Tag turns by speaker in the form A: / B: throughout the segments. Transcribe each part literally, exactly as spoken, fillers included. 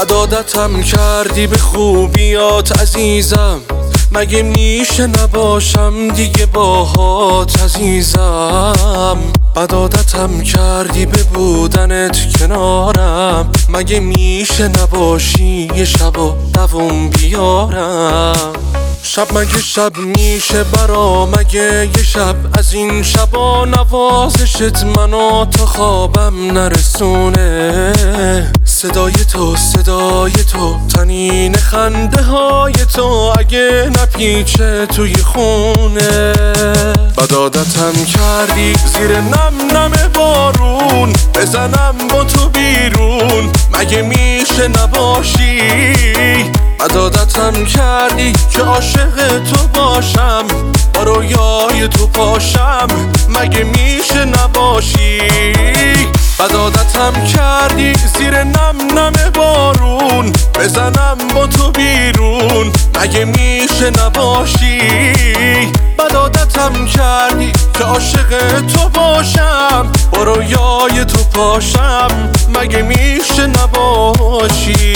A: بد عادتم کردی به خوبیات عزیزم، مگه میشه نباشم دیگه باهات عزیزم. بد عادتم کردی به بودنت کنارم، مگه میشه نباشی یه شب و دووم بیارم. شب مگه شب میشه برا، مگه یه شب از این شبا نوازشت منو تا خوابم نرسونه. صدای تو صدای تو تنین خنده های تو اگه نپیچه توی خونه. بد عادتم کردی زیر نم نم بارون، بزنم با تو بیرون مگه میشه نباشی. بد عادتم کردی که عاشق تو باشم، با رویای تو پاشم مگه میشه نباشی. بد عادتم کردی زیر نم نم بارون، بزنم با تو بیرون مگه میشه نباشی. بد عادتم کردی که عاشق تو باشم، با رویای تو پاشم مگه میشه نباشی.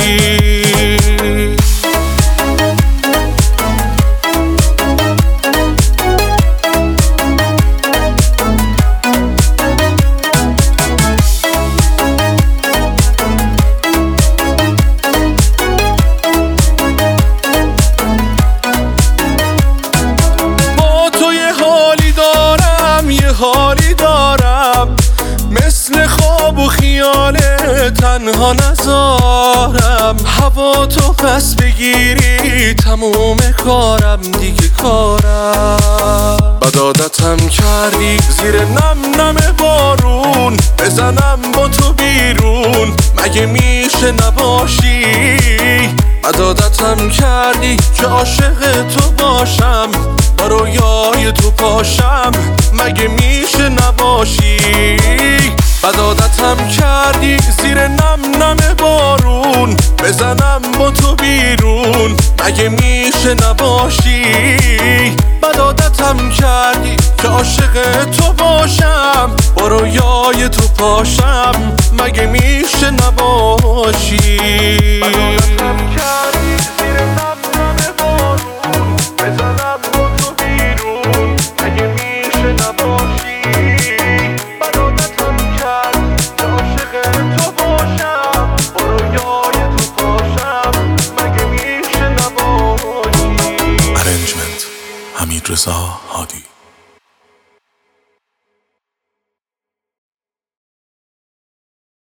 A: حالی دارم مثل خواب و خیال تنها نذارم. هوا تو پس بگیری تموم کارم دیگه کارم. بد عادتم کردی زیر نم نم بارون، بزنم با تو بیرون مگه میشه نباشی. بد عادتم کردی که عاشق تو باشم، با رویای تو پاشم مگه میشه نباشی. بد عادتم کردی زیر نم نم بارون، بزنم با تو بیرون مگه میشه نباشی. بد عادتم کردی که عاشق تو باشم، با رویای تو پاشم مگه میشه نباشی. بد عادتم کردی زیر نم نم بارون، بزنم با تو بیرون مگه میشه نباشی. بد عادتم کردی که عاشق تو باشم، با رویای تو پاشم مگه میشه نباشی.
B: ارنجمنت حمید رضا هادی.